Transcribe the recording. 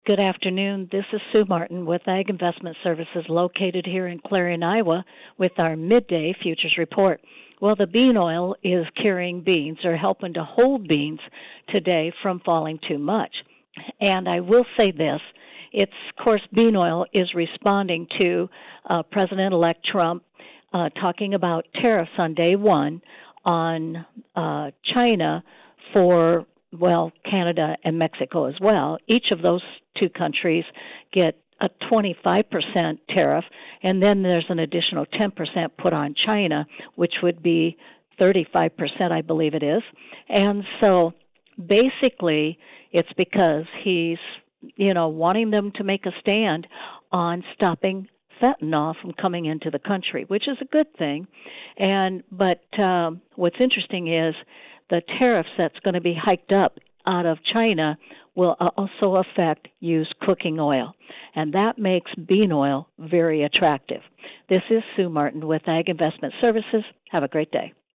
Good afternoon. This is Sue Martin with Ag Investment Services located here in Clarion, Iowa with our midday futures report. Well, the bean oil is carrying beans or helping to hold beans today from falling too much. And I will say this, of course, bean oil is responding to President-elect Trump talking about tariffs on day one on China for Canada and Mexico as well. Each of those two countries get a 25% tariff, and then there's an additional 10% put on China, which would be 35%, I believe it is. And so basically it's because he's, wanting them to make a stand on stopping fentanyl from coming into the country, which is a good thing. But what's interesting is the tariffs that's going to be hiked up out of China will also affect used cooking oil, and that makes bean oil very attractive. This is Sue Martin with Ag Investment Services. Have a great day.